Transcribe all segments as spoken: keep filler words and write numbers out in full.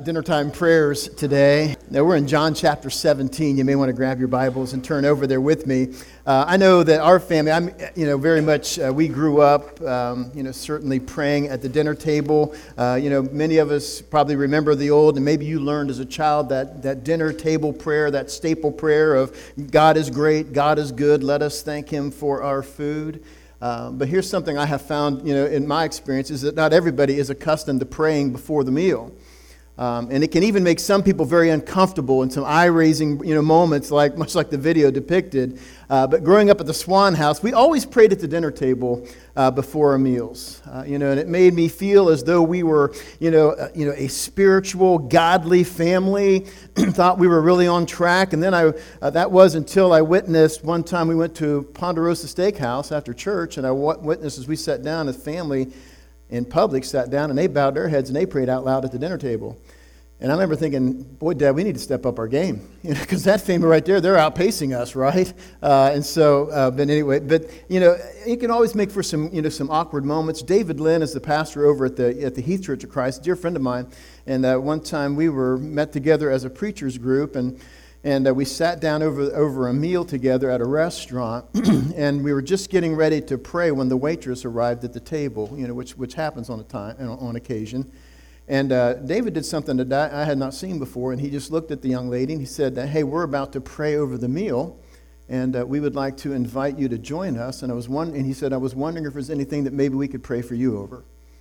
dinner time prayers today. Now we're in John chapter seventeen. You may want to grab your Bibles and turn over there with me. Uh, I know that our family, I'm, you know, very much, uh, we grew up, um, you know, certainly praying at the dinner table. Uh, you know, many of us probably remember the old, and maybe you learned as a child that, that dinner table prayer, that staple prayer of God is great, God is good, let us thank Him for our food. Uh, but here's something I have found, you know, in my experience, is that not everybody is accustomed to praying before the meal. Um, and it can even make some people very uncomfortable in some eye-raising, you know, moments, like much like the video depicted. Uh, but growing up at the Swan House, we always prayed at the dinner table uh, before our meals. Uh, you know, and it made me feel as though we were, you know, uh, you know, a spiritual, godly family. Thought we were really on track. And then I, uh, that was until I witnessed one time we went to Ponderosa Steakhouse after church, and I witnessed as we sat down as family in public, sat down, and they bowed their heads and they prayed out loud at the dinner table. And I remember thinking, boy, Dad, we need to step up our game. You know, because that family right there, they're outpacing us, right? Uh, and so, uh, but anyway, but, you know, it can always make for some, you know, some awkward moments. David Lynn is the pastor over at the at the Heath Church of Christ, a dear friend of mine. And uh, one time we were met together as a preacher's group, and And uh, we sat down over over a meal together at a restaurant, and we were just getting ready to pray when the waitress arrived at the table, you know, which which happens on a time on occasion. And uh, David did something that I had not seen before, and he just looked at the young lady and he said, "Hey, we're about to pray over the meal, and uh, we would like to invite you to join us." And I was wondering, and he said, "I was wondering if there's anything that maybe we could pray for you over."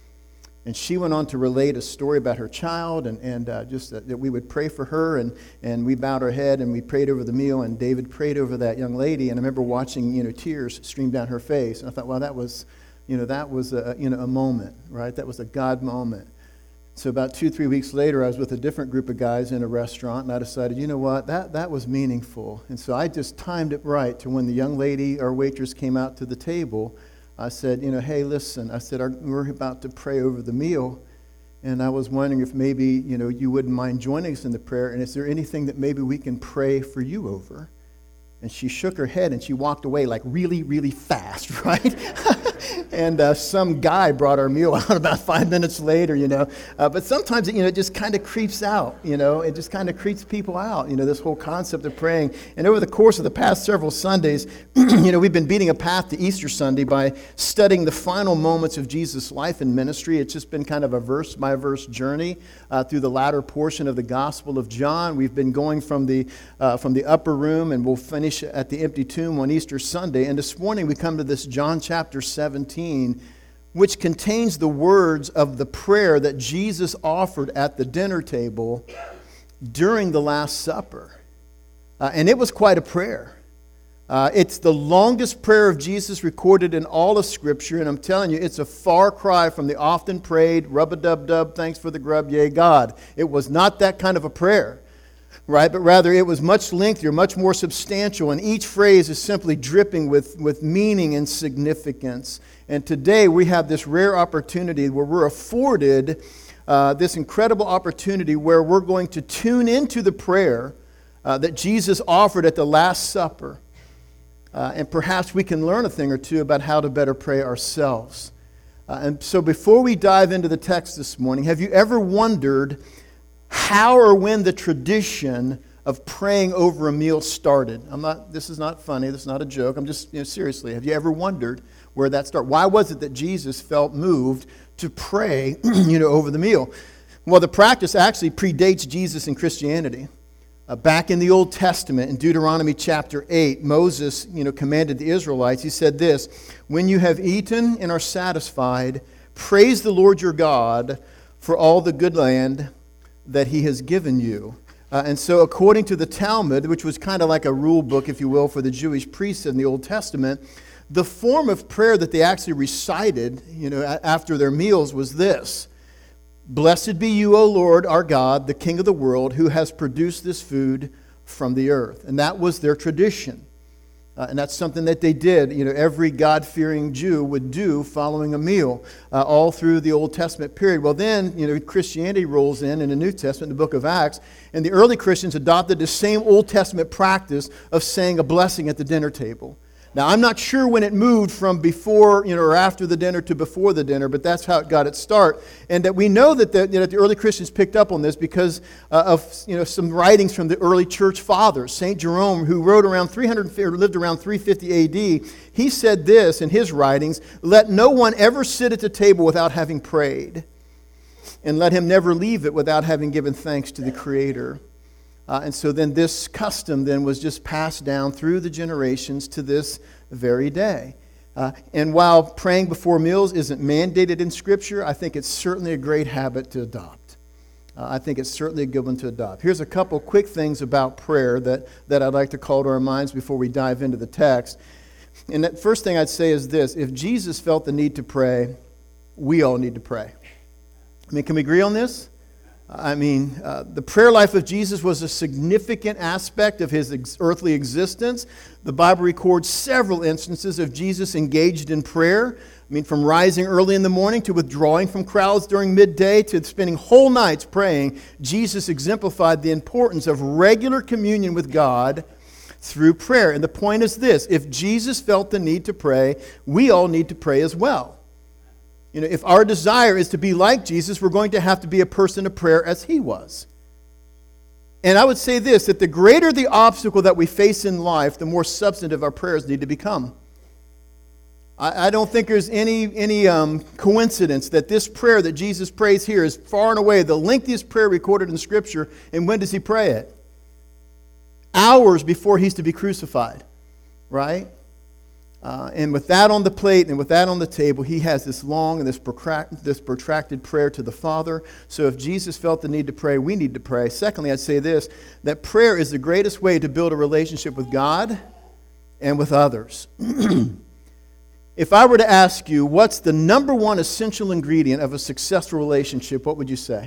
And she went on to relate a story about her child, and, and uh, just that, that we would pray for her, and, and we bowed our head and we prayed over the meal, and David prayed over that young lady, and I remember watching, you know, tears stream down her face, and I thought, well, that was, you know, that was a, you know, a moment, right? That was a God moment. So about two, three weeks later, I was with a different group of guys in a restaurant, and I decided, you know what, that, that was meaningful. And so I just timed it right to when the young lady, our waitress, came out to the table. I said, you know, hey, listen, I said, we're about to pray over the meal, and I was wondering if maybe, you know, you wouldn't mind joining us in the prayer, and is there anything that maybe we can pray for you over? And she shook her head, and she walked away like really, really fast, right? And uh, some guy brought our meal out about five minutes later, you know. Uh, but sometimes, you know, it just kind of creeps out, you know. It just kind of creeps people out, you know, this whole concept of praying. And over the course of the past several Sundays, you know, we've been beating a path to Easter Sunday by studying the final moments of Jesus' life and ministry. It's just been kind of a verse-by-verse journey uh, through the latter portion of the Gospel of John. We've been going from the uh, from the upper room, and we'll finish at the empty tomb on Easter Sunday. And this morning we come to this John chapter seventeen, which contains the words of the prayer that Jesus offered at the dinner table during the Last Supper. Uh, and it was quite a prayer. Uh, it's the longest prayer of Jesus recorded in all of Scripture, and I'm telling you, it's a far cry from the often prayed, rub-a-dub-dub, thanks for the grub, yay God. It was not that kind of a prayer. Right, but rather it was much lengthier, much more substantial, and each phrase is simply dripping with, with meaning and significance. And today we have this rare opportunity where we're afforded uh, this incredible opportunity where we're going to tune into the prayer uh, that Jesus offered at the Last Supper. Uh, and perhaps we can learn a thing or two about how to better pray ourselves. Uh, and so before we dive into the text this morning, have you ever wondered how or when the tradition of praying over a meal started? I'm not. This is not funny. This is not a joke. I'm just, you know, seriously. Have you ever wondered where that started? Why was it that Jesus felt moved to pray, you know, over the meal? Well, the practice actually predates Jesus in Christianity. Uh, back in the Old Testament, in Deuteronomy chapter eight, Moses, you know, commanded the Israelites. He said this: "When you have eaten and are satisfied, praise the Lord your God for all the good land that He has given you." Uh, and so according to the Talmud, which was kind of like a rule book, if you will, for the Jewish priests in the Old Testament, the form of prayer that they actually recited, you know, after their meals was this: "Blessed be you, O Lord, our God, the King of the world, who has produced this food from the earth." And that was their tradition. Uh, and that's something that they did, you know, every God-fearing Jew would do following a meal uh, all through the Old Testament period. Well, then, you know, Christianity rolls in in the New Testament, the book of Acts, and the early Christians adopted the same Old Testament practice of saying a blessing at the dinner table. Now, I'm not sure when it moved from before, you know, or after the dinner to before the dinner, but that's how it got its start. And that we know that the, you know, the early Christians picked up on this because uh, of, you know, some writings from the early church fathers. Saint Jerome, who wrote around three hundred, or lived around three fifty A D, he said this in his writings: "Let no one ever sit at the table without having prayed, and let him never leave it without having given thanks to the Creator." Uh, and so then this custom then was just passed down through the generations to this very day. Uh, and while praying before meals isn't mandated in Scripture, I think it's certainly a great habit to adopt. Uh, I think it's certainly a good one to adopt. Here's a couple quick things about prayer that, that I'd like to call to our minds before we dive into the text. And the first thing I'd say is this: if Jesus felt the need to pray, we all need to pray. I mean, can we agree on this? I mean, uh, the prayer life of Jesus was a significant aspect of his ex- earthly existence. The Bible records several instances of Jesus engaged in prayer. I mean, from rising early in the morning to withdrawing from crowds during midday to spending whole nights praying, Jesus exemplified the importance of regular communion with God through prayer. And the point is this: if Jesus felt the need to pray, we all need to pray as well. You know, if our desire is to be like Jesus, we're going to have to be a person of prayer as he was. And I would say this, that the greater the obstacle that we face in life, the more substantive our prayers need to become. I, I don't think there's any, any um, coincidence that this prayer that Jesus prays here is far and away the lengthiest prayer recorded in Scripture. And when does he pray it? Hours before he's to be crucified, right? Uh, and with that on the plate and with that on the table, he has this long and this, protract, this protracted prayer to the Father. So if Jesus felt the need to pray, we need to pray. Secondly, I'd say this, that prayer is the greatest way to build a relationship with God and with others. If I were to ask you, what's the number one essential ingredient of a successful relationship, what would you say?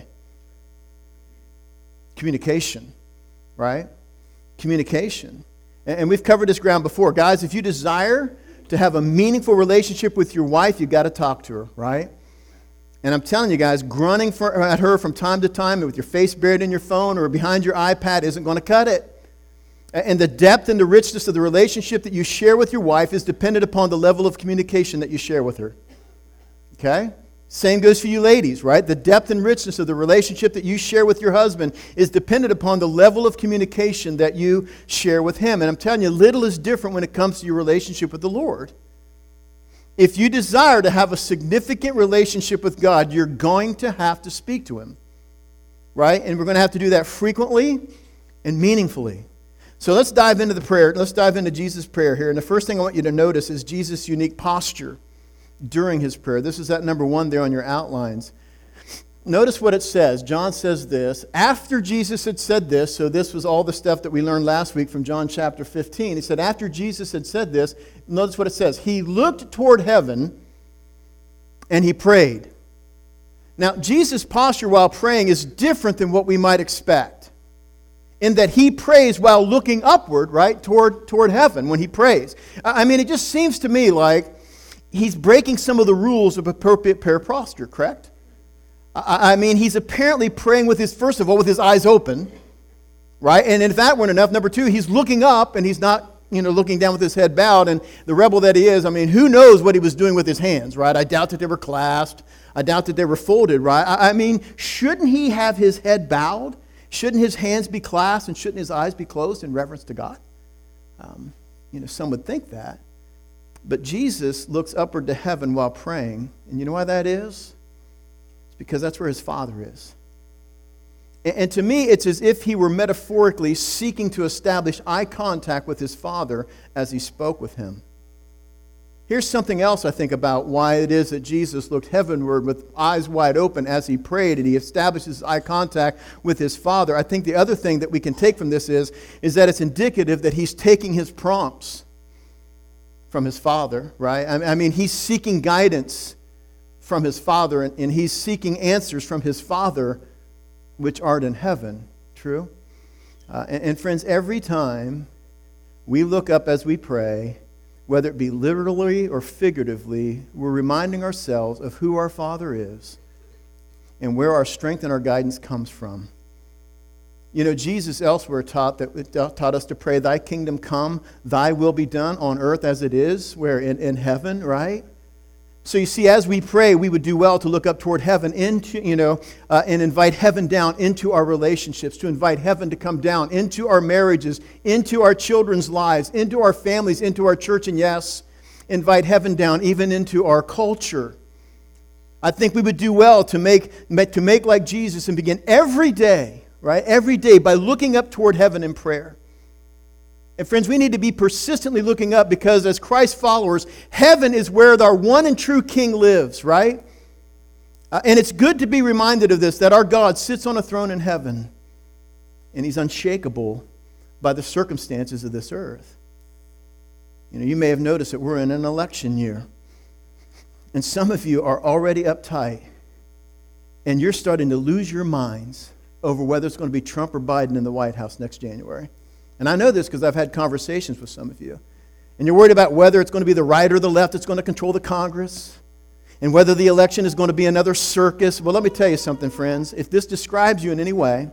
Communication, right? Communication. And we've covered this ground before. Guys, if you desire to have a meaningful relationship with your wife, you've got to talk to her, right? And I'm telling you guys, grunting for, at her from time to time with your face buried in your phone or behind your iPad isn't going to cut it. And the depth and the richness of the relationship that you share with your wife is dependent upon the level of communication that you share with her. Okay? Same goes for you ladies, right? The depth and richness of the relationship that you share with your husband is dependent upon the level of communication that you share with him. And I'm telling you, little is different when it comes to your relationship with the Lord. If you desire to have a significant relationship with God, you're going to have to speak to him, right? And we're going to have to do that frequently and meaningfully. So let's dive into the prayer. Let's dive into Jesus' prayer here. And the first thing I want you to notice is Jesus' unique posture during his prayer. This is that number one there on your outlines. Notice what it says. John says this. After Jesus had said this, so this was all the stuff that we learned last week from John chapter fifteen. He said, after Jesus had said this, notice what it says. He looked toward heaven and he prayed. Now, Jesus' posture while praying is different than what we might expect, in that he prays while looking upward, right, toward, toward heaven when he prays. I mean, it just seems to me like he's breaking some of the rules of appropriate prayer posture, correct? I, I mean, he's apparently praying with his, first of all, with his eyes open, right? And if that weren't enough, number two, he's looking up and he's not, you know, looking down with his head bowed. And the rebel that he is, I mean, who knows what he was doing with his hands, right? I doubt that they were clasped. I doubt that they were folded, right? I, I mean, shouldn't he have his head bowed? Shouldn't his hands be clasped and shouldn't his eyes be closed in reverence to God? Um, you know, some would think that. But Jesus looks upward to heaven while praying. And you know why that is? It's because that's where his Father is. And, and to me, it's as if he were metaphorically seeking to establish eye contact with his Father as he spoke with him. Here's something else I think about why it is that Jesus looked heavenward with eyes wide open as he prayed and he establishes eye contact with his Father. I think the other thing that we can take from this is, is that it's indicative that he's taking his prompts from his Father, right? I mean, he's seeking guidance from his Father, and, and he's seeking answers from his Father, which art in heaven. True? Uh, and, and friends, every time we look up as we pray, whether it be literally or figuratively, we're reminding ourselves of who our Father is and where our strength and our guidance comes from. You know, Jesus elsewhere taught that taught us to pray, thy kingdom come, thy will be done on earth as it is, where in, in heaven, right? So you see, as we pray, we would do well to look up toward heaven, into you know, uh, and invite heaven down into our relationships, to invite heaven to come down into our marriages, into our children's lives, into our families, into our church, and yes, invite heaven down even into our culture. I think we would do well to make to make like Jesus and begin every day, right? Every day by looking up toward heaven in prayer. And friends, we need to be persistently looking up because as Christ followers, heaven is where our one and true King lives, right? Uh, and it's good to be reminded of this, that our God sits on a throne in heaven and He's unshakable by the circumstances of this earth. You know, you may have noticed that we're in an election year. And some of you are already uptight and you're starting to lose your minds over whether it's going to be Trump or Biden in the White House next January. And I know this because I've had conversations with some of you. And you're worried about whether it's going to be the right or the left that's going to control the Congress, and whether the election is going to be another circus. Well, let me tell you something, friends. If this describes you in any way,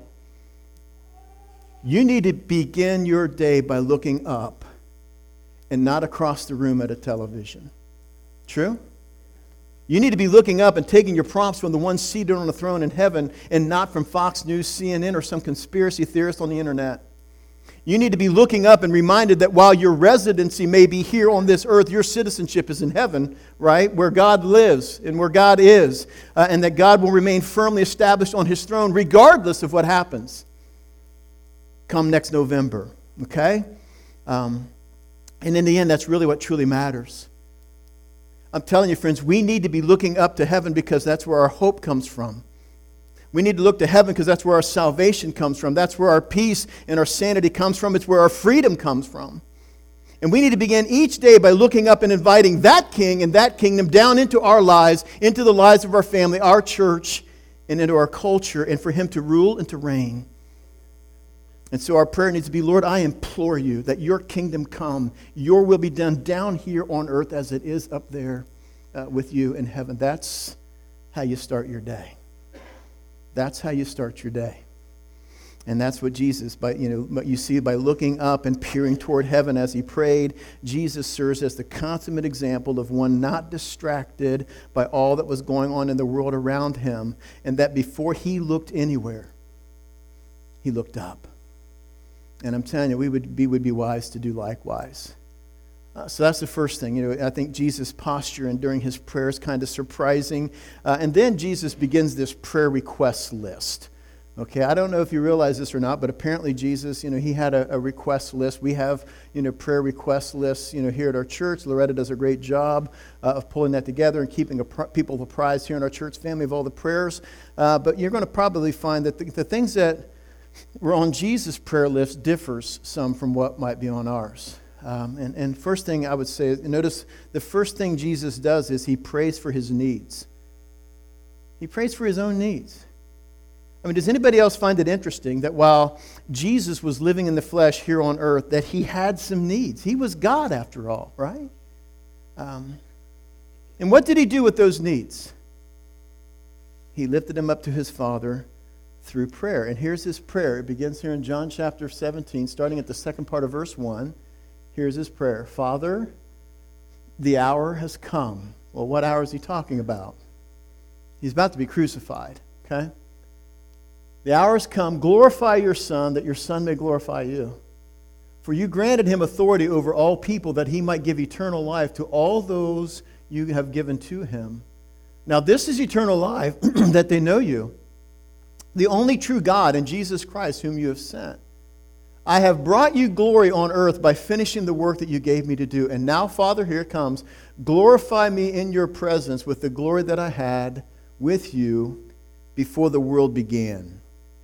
you need to begin your day by looking up and not across the room at a television. True? You need to be looking up and taking your prompts from the one seated on the throne in heaven and not from Fox News, C N N, or some conspiracy theorist on the internet. You need to be looking up and reminded that while your residency may be here on this earth, your citizenship is in heaven, right? Where God lives and where God is. Uh, and that God will remain firmly established on His throne regardless of what happens come next November, okay? Um, and in the end, that's really what truly matters. I'm telling you, friends, we need to be looking up to heaven because that's where our hope comes from. We need to look to heaven because that's where our salvation comes from. That's where our peace and our sanity comes from. It's where our freedom comes from. And we need to begin each day by looking up and inviting that King and that kingdom down into our lives, into the lives of our family, our church, and into our culture, and for Him to rule and to reign. And so our prayer needs to be, Lord, I implore you that your kingdom come, your will be done down here on earth as it is up there uh, with you in heaven. That's how you start your day. That's how you start your day. And that's what Jesus, by you know, what you see by looking up and peering toward heaven as He prayed, Jesus serves as the consummate example of one not distracted by all that was going on in the world around Him, and that before He looked anywhere, He looked up. And I'm telling you, we would be, would be wise to do likewise. Uh, so that's the first thing. You know, I think Jesus' posture and during His prayer is kind of surprising. Uh, and then Jesus begins this prayer request list. Okay, I don't know if you realize this or not, but apparently Jesus, you know, He had a, a request list. We have, you know, prayer request lists, you know, here at our church. Loretta does a great job uh, of pulling that together and keeping a pr- people apprised here in our church family of all the prayers. Uh, but you're going to probably find that the, the things that were on Jesus' prayer list differs some from what might be on ours. Um, and, and first thing I would say, notice the first thing Jesus does is He prays for His needs. He prays for His own needs. I mean, does anybody else find it interesting that while Jesus was living in the flesh here on earth, that He had some needs? He was God after all, right? Um, and what did He do with those needs? He lifted them up to His Father through prayer. And here's His prayer. It begins here in John chapter seventeen, starting at the second part of verse one. Here's His prayer. Father, the hour has come. Well, what hour is He talking about? He's about to be crucified, okay? The hour has come. Glorify your Son, that your Son may glorify you. For you granted Him authority over all people, that He might give eternal life to all those you have given to Him. Now this is eternal life, that they know you, the only true God, and Jesus Christ, whom you have sent. I have brought you glory on earth by finishing the work that you gave me to do. And now, Father, here it comes. Glorify me in your presence with the glory that I had with you before the world began.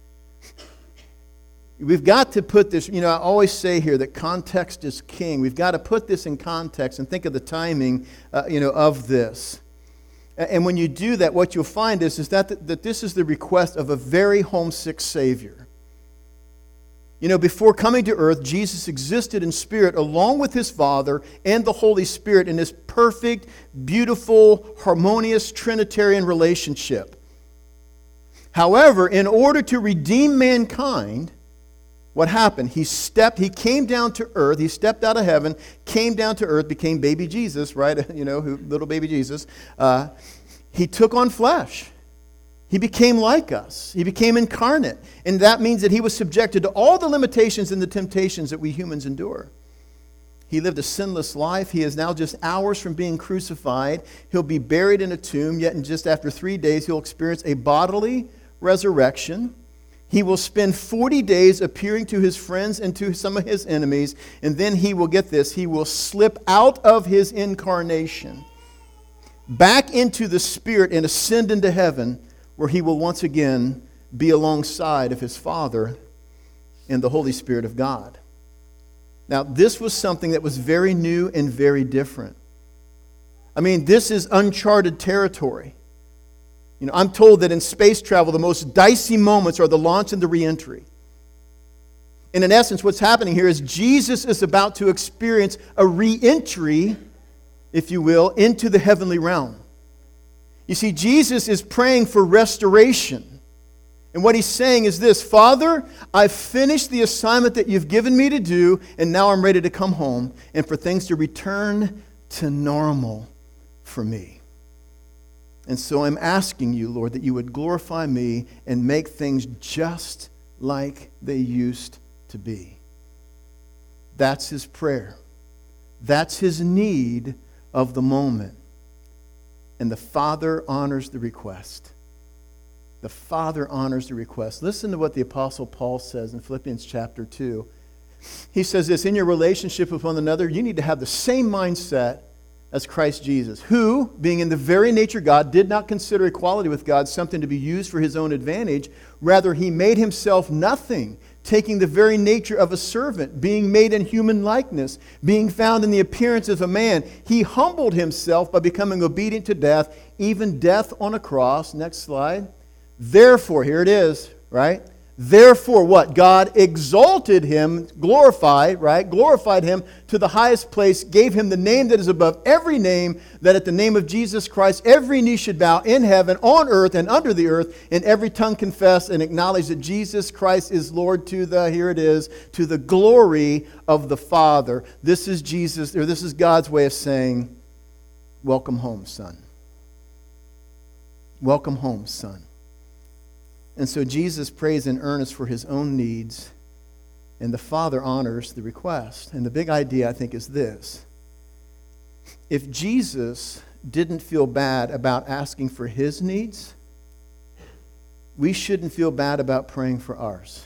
We've got to put this, you know, I always say here that context is king. We've got to put this in context and think of the timing, uh, you know, of this. And when you do that, what you'll find is, is that, that this is the request of a very homesick Savior. You know, before coming to earth, Jesus existed in spirit along with His Father and the Holy Spirit in this perfect, beautiful, harmonious Trinitarian relationship. However, in order to redeem mankind, what happened? He stepped, he came down to earth, he stepped out of heaven, came down to earth, became baby Jesus, right? You know, who, little baby Jesus. Uh, he took on flesh. He became like us. He became incarnate. And that means that he was subjected to all the limitations and the temptations that we humans endure. He lived a sinless life. He is now just hours from being crucified. He'll be buried in a tomb, yet in just after three days, he'll experience a bodily resurrection. He will spend forty days appearing to his friends and to some of his enemies, and then he will, get this, he will slip out of his incarnation, back into the Spirit and ascend into heaven, where he will once again be alongside of his Father and the Holy Spirit of God. Now, this was something that was very new and very different. I mean, this is uncharted territory. You know, I'm told that in space travel, the most dicey moments are the launch and the re-entry. And in essence, what's happening here is Jesus is about to experience a re-entry, if you will, into the heavenly realm. You see, Jesus is praying for restoration. And what he's saying is this: Father, I've finished the assignment that you've given me to do, and now I'm ready to come home and for things to return to normal for me. And so I'm asking you, Lord, that you would glorify me and make things just like they used to be. That's his prayer. That's his need of the moment. And the Father honors the request. The Father honors the request. Listen to what the Apostle Paul says in Philippians chapter two. He says this: in your relationship with one another, you need to have the same mindset as Christ Jesus, who, being in the very nature God, did not consider equality with God something to be used for his own advantage. Rather, he made himself nothing, taking the very nature of a servant, being made in human likeness, being found in the appearance of a man. He humbled himself by becoming obedient to death, even death on a cross. Next slide. Therefore, here it is, right? Therefore, what? God exalted him, glorified, right? Glorified him to the highest place, gave him the name that is above every name, that at the name of Jesus Christ, every knee should bow in heaven, on earth, and under the earth, and every tongue confess and acknowledge that Jesus Christ is Lord, to the, here it is, to the glory of the Father. This is Jesus, or this is God's way of saying, welcome home, son. Welcome home, son. And so Jesus prays in earnest for his own needs, and the Father honors the request. And the big idea, I think, is this: if Jesus didn't feel bad about asking for his needs, we shouldn't feel bad about praying for ours.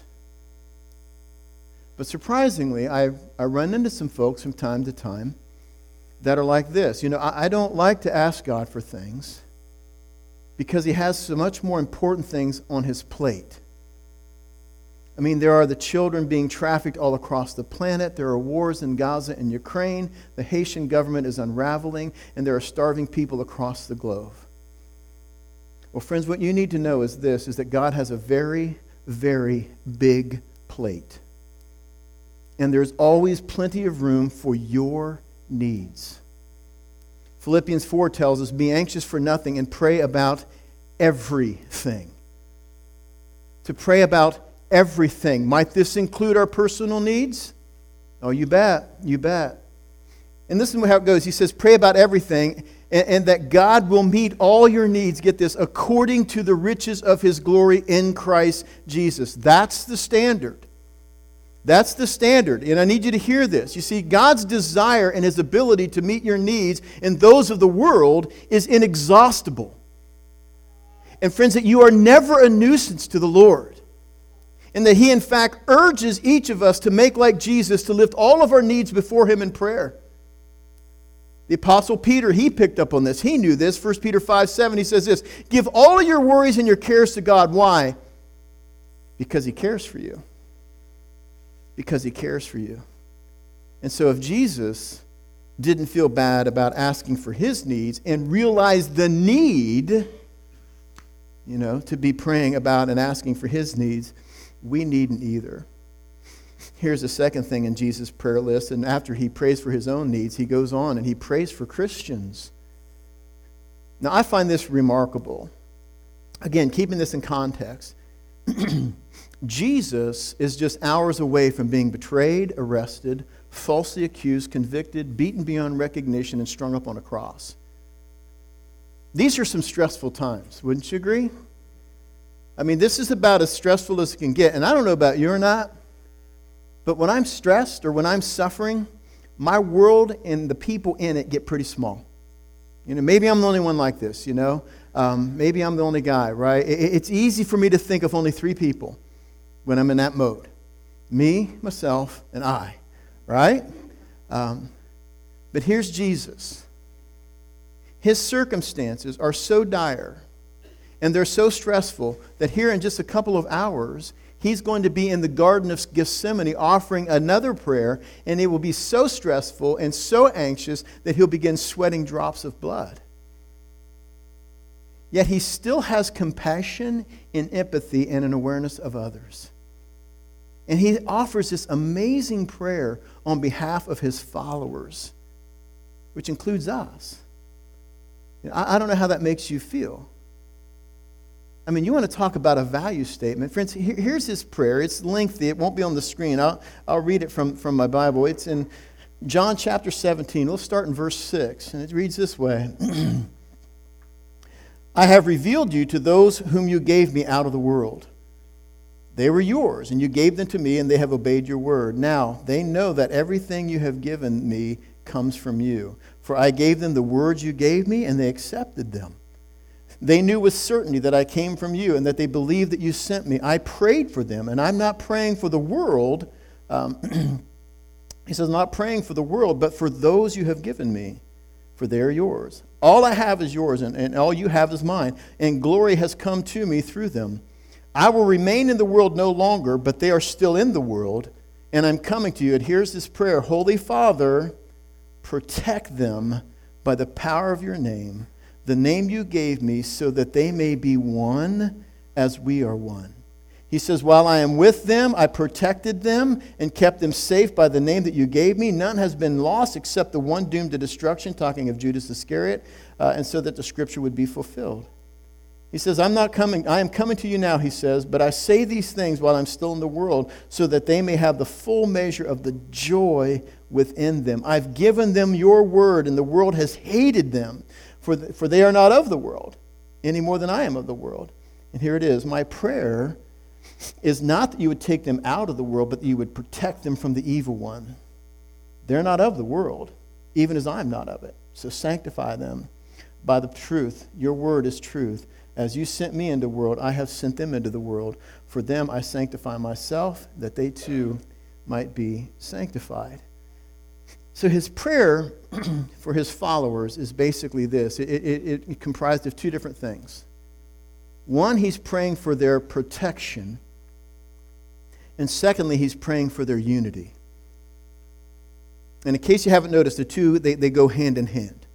But surprisingly, I, I run into some folks from time to time that are like this. You know, I, I don't like to ask God for things, because he has so much more important things on his plate. I mean, there are the children being trafficked all across the planet. There are wars in Gaza and Ukraine. The Haitian government is unraveling, and there are starving people across the globe. Well, friends, what you need to know is this, is that God has a very, very big plate. And there's always plenty of room for your needs. Philippians four tells us, be anxious for nothing and pray about everything. To pray about everything. Might this include our personal needs? Oh, you bet. You bet. And this is how it goes. He says, pray about everything, and, and that God will meet all your needs, get this, according to the riches of his glory in Christ Jesus. That's the standard. That's the standard, and I need you to hear this. You see, God's desire and his ability to meet your needs and those of the world is inexhaustible. And friends, that you are never a nuisance to the Lord, and that he, in fact, urges each of us to make like Jesus, to lift all of our needs before him in prayer. The Apostle Peter, he picked up on this. He knew this. First Peter five seven, he says this: give all of your worries and your cares to God. Why? Because he cares for you. Because he cares for you. And so if Jesus didn't feel bad about asking for his needs and realized the need, you know, to be praying about and asking for his needs, we needn't either. Here's the second thing in Jesus' prayer list, and after he prays for his own needs, he goes on and he prays for Christians. Now, I find this remarkable. Again, keeping this in context. Jesus is just hours away from being betrayed, arrested, falsely accused, convicted, beaten beyond recognition, and strung up on a cross. These are some stressful times, wouldn't you agree? I mean, this is about as stressful as it can get. And I don't know about you or not, but when I'm stressed or when I'm suffering, my world and the people in it get pretty small. You know, maybe I'm the only one like this, you know. Um, maybe I'm the only guy, right? It, it's easy for me to think of only three people when I'm in that mode. Me, myself, and I, right? Um, but here's Jesus. His circumstances are so dire and they're so stressful that here in just a couple of hours, he's going to be in the Garden of Gethsemane offering another prayer, and it will be so stressful and so anxious that he'll begin sweating drops of blood. Yet he still has compassion and empathy and an awareness of others. And he offers this amazing prayer on behalf of his followers, which includes us. I don't know how that makes you feel. I mean, you want to talk about a value statement. Friends, here, here's his prayer. It's lengthy. It won't be on the screen. I'll, I'll read it from, from my Bible. It's in John chapter seventeen. Let's start in verse six. And it reads this way. I have revealed you to those whom you gave me out of the world. They were yours, and you gave them to me, and they have obeyed your word. Now, they know that everything you have given me comes from you. For I gave them the words you gave me, and they accepted them. They knew with certainty that I came from you and that they believed that you sent me. I prayed for them, and I'm not praying for the world. Um, he says, not praying for the world, but for those you have given me, for they are yours. All I have is yours, and, and all you have is mine, and glory has come to me through them. I will remain in the world no longer, but they are still in the world, and I'm coming to you. And here's this prayer. Holy Father, protect them by the power of your name, the name you gave me, so that they may be one as we are one. He says, while I am with them, I protected them and kept them safe by the name that you gave me. None has been lost except the one doomed to destruction, talking of Judas Iscariot, uh, and so that the scripture would be fulfilled. He says, I'm not coming, I am coming to you now, he says, but I say these things while I'm still in the world, so that they may have the full measure of the joy within them. I've given them your word, and the world has hated them. For, the, for they are not of the world, any more than I am of the world. And here it is. My prayer is not that you would take them out of the world, but that you would protect them from the evil one. They're not of the world, even as I'm not of it. So sanctify them by the truth. Your word is truth. As you sent me into the world, I have sent them into the world. For them I sanctify myself, that they too might be sanctified. So his prayer for his followers is basically this. It, it, it comprised of two different things. One, he's praying for their protection. And secondly, he's praying for their unity. And in case you haven't noticed, the two, they, they go hand in hand.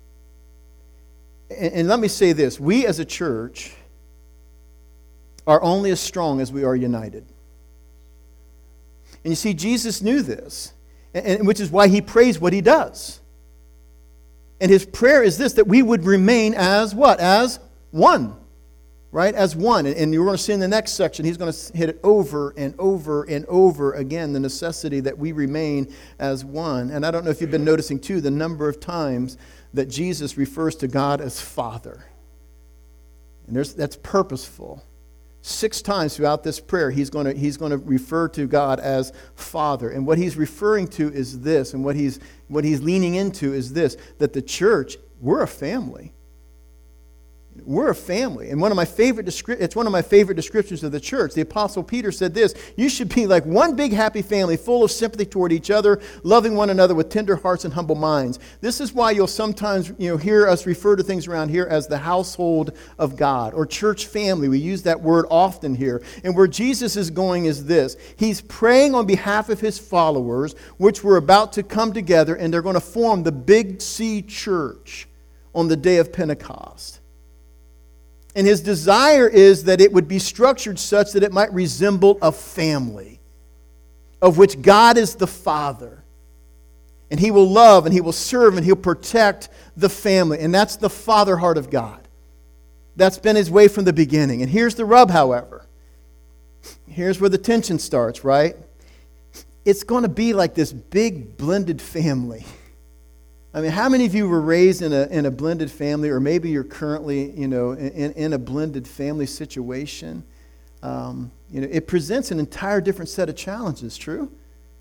And, and let me say this. We as a church are only as strong as we are united. And you see, Jesus knew this. And which is why he prays what he does. And his prayer is this, that we would remain as what? As one. Right? As one. And you're going to see in the next section, he's going to hit it over and over and over again, the necessity that we remain as one. And I don't know if you've been noticing too, the number of times that Jesus refers to God as Father. And there's, that's purposeful. Six times throughout this prayer, he's going to he's going to refer to God as Father. And what he's referring to is this, and what he's what he's leaning into is this, that the church, we're a family. We're a family. And one of my favorite descri- it's one of my favorite descriptions of the church. The Apostle Peter said this, you should be like one big happy family, full of sympathy toward each other, loving one another with tender hearts and humble minds. This is why you'll sometimes, you know, hear us refer to things around here as the household of God or church family. We use that word often here. And where Jesus is going is this. He's praying on behalf of his followers, which were about to come together, and they're going to form the Big C church on the day of Pentecost. And his desire is that it would be structured such that it might resemble a family, of which God is the Father. And he will love and he will serve and he'll protect the family. And that's the Father heart of God. That's been his way from the beginning. And here's the rub, however. here's where the tension starts, right? It's going to be like this big blended family. I mean, how many of you were raised in a in a blended family, or maybe you're currently, you know, in, in a blended family situation? Um, you know, it presents an entire different set of challenges. True.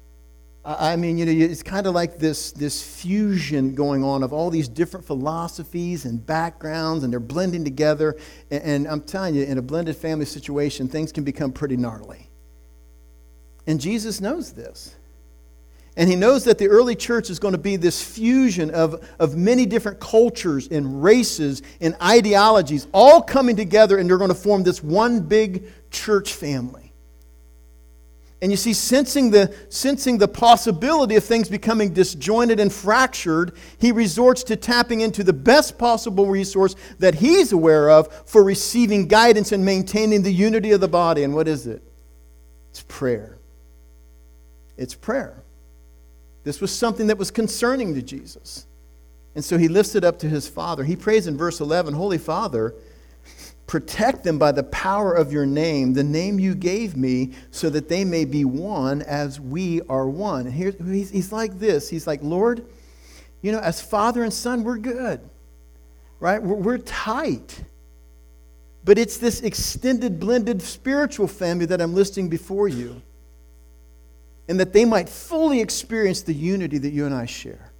I mean, you know, it's kind of like this this fusion going on of all these different philosophies and backgrounds, and they're blending together. And, and I'm telling you, in a blended family situation, things can become pretty gnarly. And Jesus knows this. And he knows that the early church is going to be this fusion of, of many different cultures and races and ideologies all coming together, and they're going to form this one big church family. And you see, sensing the, sensing the possibility of things becoming disjointed and fractured, he resorts to tapping into the best possible resource that he's aware of for receiving guidance and maintaining the unity of the body. And what is it? It's prayer. It's prayer. This was something that was concerning to Jesus. And so he lifts it up to his Father. He prays in verse eleven, Holy Father, protect them by the power of your name, the name you gave me, so that they may be one as we are one. And here he's, he's like this. He's like, Lord, you know, as Father and Son, we're good, right? We're, we're tight. But it's this extended, blended spiritual family that I'm listing before you. And that they might fully experience the unity that you and I share.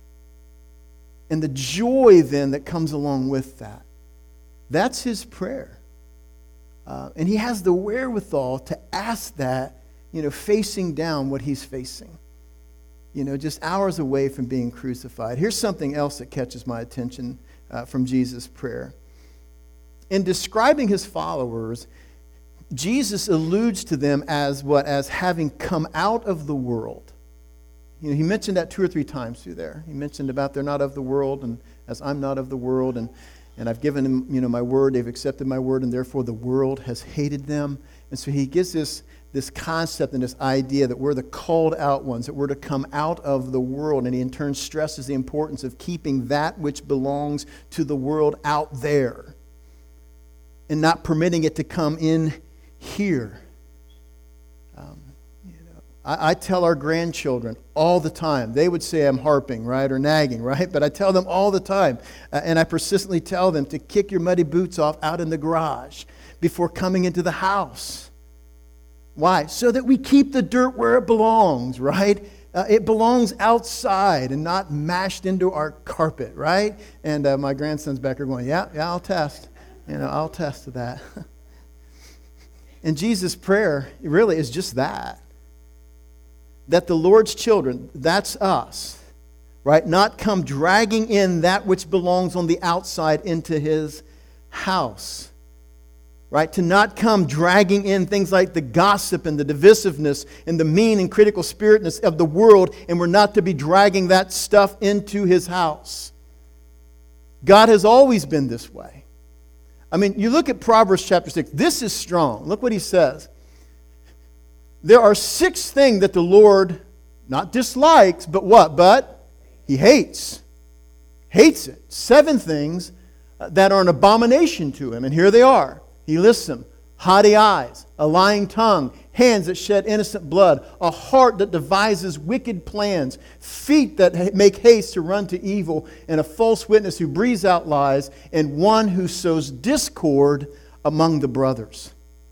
And the joy then that comes along with that. That's his prayer. Uh, and he has the wherewithal to ask that, you know, facing down what he's facing. You know, just hours away from being crucified. Here's something else that catches my attention uh, from Jesus' prayer. In describing his followers, Jesus alludes to them as what? As having come out of the world. You know, he mentioned that two or three times through there. He mentioned about they're not of the world, and as I'm not of the world, and, and I've given them, you know, my word, they've accepted my word, and therefore the world has hated them. And so he gives this, this concept and this idea that we're the called out ones, that we're to come out of the world. And he in turn stresses the importance of keeping that which belongs to the world out there and not permitting it to come in here. Um, you know, I, I tell our grandchildren all the time. They would say I'm harping, right, or nagging, right? But I tell them all the time, uh, and I persistently tell them to kick your muddy boots off out in the garage before coming into the house. Why? So that we keep the dirt where it belongs, right? Uh, it belongs outside and not mashed into our carpet, right? And uh, my grandson's back there going, yeah, yeah, I'll test. You know, I'll test to that. And Jesus' prayer really is just that. That the Lord's children, that's us, right? Not come dragging in that which belongs on the outside into his house. Right? To not come dragging in things like the gossip and the divisiveness and the mean and critical spiritness of the world, and we're not to be dragging that stuff into his house. God has always been this way. I mean, you look at Proverbs chapter six. This is strong. Look what he says. There are six things that the Lord not dislikes, but what? But he hates. Hates it. Seven things that are an abomination to him. And here they are. He lists them. Haughty eyes, a lying tongue, hands that shed innocent blood, a heart that devises wicked plans, feet that make haste to run to evil, and a false witness who breathes out lies, and one who sows discord among the brothers.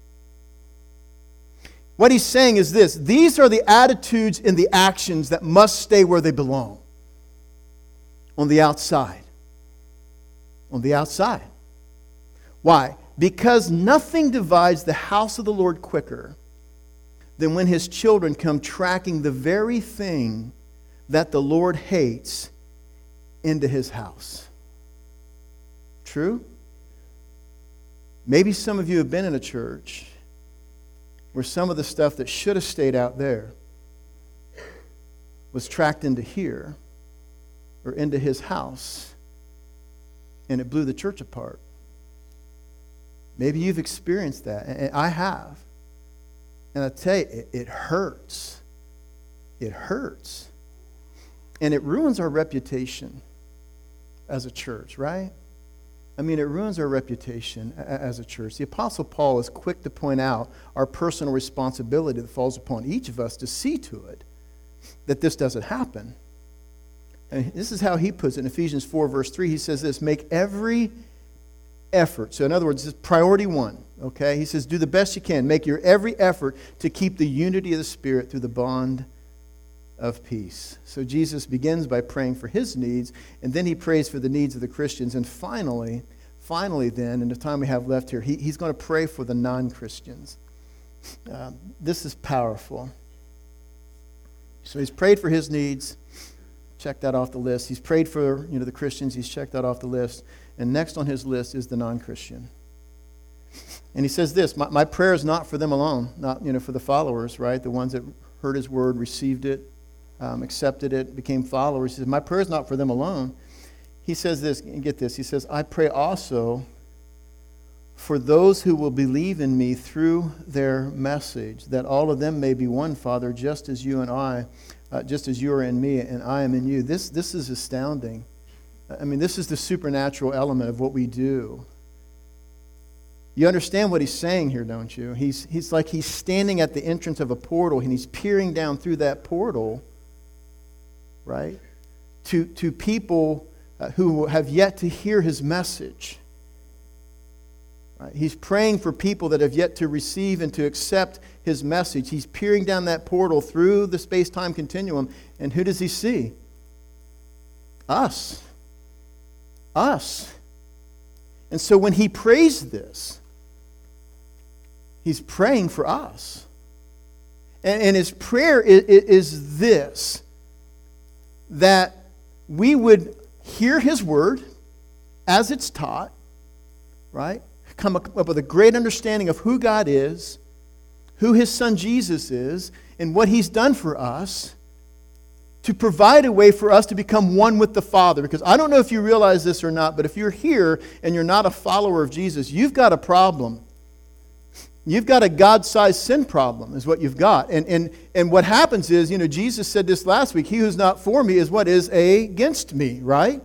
What he's saying is this: these are the attitudes and the actions that must stay where they belong. On the outside. On the outside. Why? Because nothing divides the house of the Lord quicker than when his children come tracking the very thing that the Lord hates into his house. True? Maybe some of you have been in a church where some of the stuff that should have stayed out there was tracked into here or into his house, and it blew the church apart. Maybe you've experienced that, and I have. And I tell you, it, it hurts. It hurts. And it ruins our reputation as a church, right? I mean, it ruins our reputation as a church. The Apostle Paul is quick to point out our personal responsibility that falls upon each of us to see to it that this doesn't happen. And this is how he puts it in Ephesians four, verse three. He says this, make every effort. So in other words, this is priority one. Okay? He says, do the best you can. Make your every effort to keep the unity of the Spirit through the bond of peace. So Jesus begins by praying for his needs, and then he prays for the needs of the Christians. And finally, finally then, in the time we have left here, he, he's going to pray for the non-Christians. Uh, this is powerful. So he's prayed for his needs. Check that off the list. He's prayed for, you know, the Christians. He's checked that off the list. And next on his list is the non-Christian. And he says this, my, my prayer is not for them alone, not, you know, for the followers, right? The ones that heard his word, received it, um, accepted it, became followers. He says, my prayer is not for them alone. He says this, and get this, he says, I pray also for those who will believe in me through their message, that all of them may be one, Father, just as you and I, uh, just as you are in me and I am in you. This, this is astounding. I mean, this is the supernatural element of what we do. You understand what he's saying here, don't you? He's, he's like he's standing at the entrance of a portal, and he's peering down through that portal, right, to, to people uh, who have yet to hear his message. Right? He's praying for people that have yet to receive and to accept his message. He's peering down that portal through the space-time continuum, and who does he see? Us. Us. And so when he prays this, he's praying for us. And, and his prayer is, is this, that we would hear his word as it's taught, right? Come up with a great understanding of who God is, who his son Jesus is, and what he's done for us, to provide a way for us to become one with the Father. Because I don't know if you realize this or not, but if you're here and you're not a follower of Jesus, you've got a problem. You've got a God-sized sin problem is what you've got. And, and, and what happens is, you know, Jesus said this last week, he who's not for me is what is against me, right?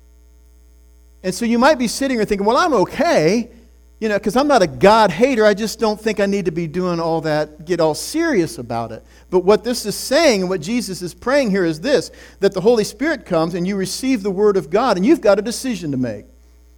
And so you might be sitting here thinking, well, I'm okay, you know, because I'm not a God hater. I just don't think I need to be doing all that, get all serious about it. But what this is saying and what Jesus is praying here is this, that the Holy Spirit comes and you receive the Word of God and you've got a decision to make.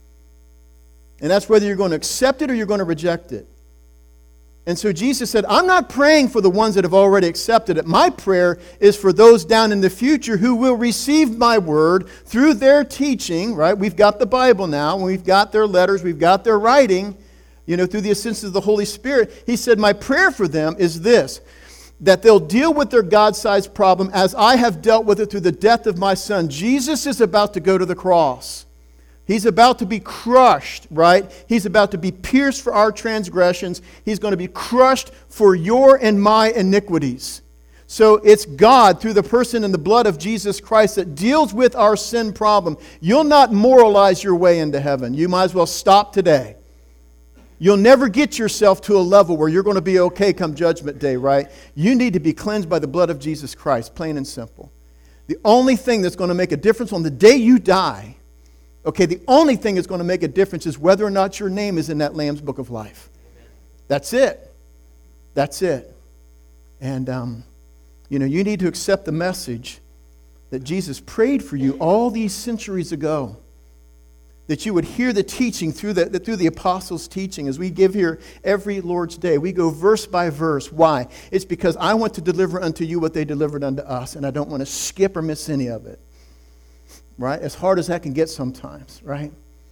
And that's whether you're going to accept it or you're going to reject it. And so Jesus said, I'm not praying for the ones that have already accepted it. My prayer is for those down in the future who will receive my word through their teaching, right? We've got the Bible now, and we've got their letters, we've got their writing, you know, through the assistance of the Holy Spirit. He said, my prayer for them is this, that they'll deal with their God-sized problem as I have dealt with it through the death of my son. Jesus is about to go to the cross. He's about to be crushed, right? He's about to be pierced for our transgressions. He's going to be crushed for your and my iniquities. So it's God, through the person and the blood of Jesus Christ, that deals with our sin problem. You'll not moralize your way into heaven. You might as well stop today. You'll never get yourself to a level where you're going to be okay come Judgment Day, right? You need to be cleansed by the blood of Jesus Christ, plain and simple. The only thing that's going to make a difference on the day you die, okay, the only thing that's going to make a difference is whether or not your name is in that Lamb's Book of Life. That's it. That's it. And, um, you know, you need to accept the message that Jesus prayed for you all these centuries ago. That you would hear the teaching through the, through the apostles' teaching as we give here every Lord's Day. We go verse by verse. Why? It's because I want to deliver unto you what they delivered unto us, and I don't want to skip or miss any of it. Right? As hard as that can get sometimes, right?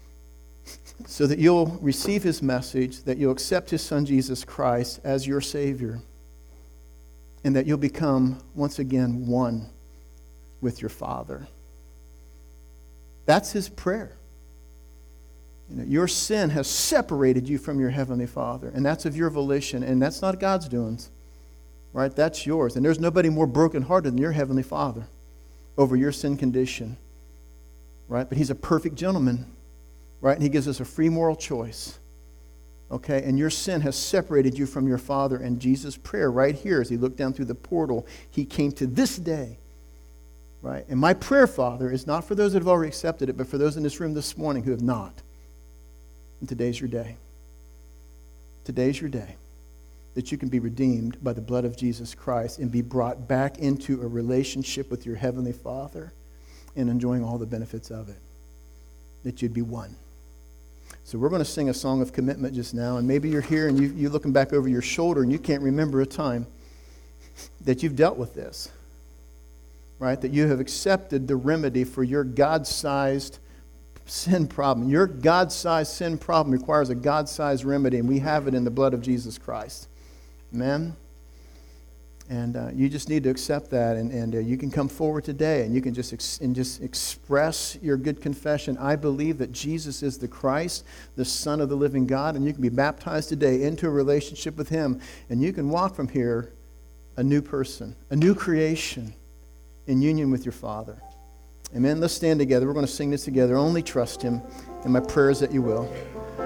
So that you'll receive his message, that you'll accept his son Jesus Christ as your Savior, and that you'll become, once again, one with your Father. That's his prayer. You know, your sin has separated you from your Heavenly Father, and that's of your volition, and that's not God's doings. Right? That's yours. And there's nobody more brokenhearted than your Heavenly Father over your sin condition. Right? But he's a perfect gentleman, right? And he gives us a free moral choice. Okay? And your sin has separated you from your Father. And Jesus' prayer right here, as he looked down through the portal, he came to this day. Right? And my prayer, Father, is not for those that have already accepted it, but for those in this room this morning who have not. And today's your day. Today's your day that you can be redeemed by the blood of Jesus Christ and be brought back into a relationship with your Heavenly Father and enjoying all the benefits of it. That you'd be one. So we're going to sing a song of commitment just now, and maybe you're here and you, you're looking back over your shoulder and you can't remember a time that you've dealt with this, right? That you have accepted the remedy for your God-sized sin problem. Your God-sized sin problem requires a God-sized remedy, and we have it in the blood of Jesus Christ. Amen? And uh, you just need to accept that, and, and uh, you can come forward today, and you can just ex- and just express your good confession. I believe that Jesus is the Christ, the Son of the living God, and you can be baptized today into a relationship with Him, and you can walk from here a new person, a new creation in union with your Father. Amen. Let's stand together. We're going to sing this together. Only trust Him, and my prayer is that you will.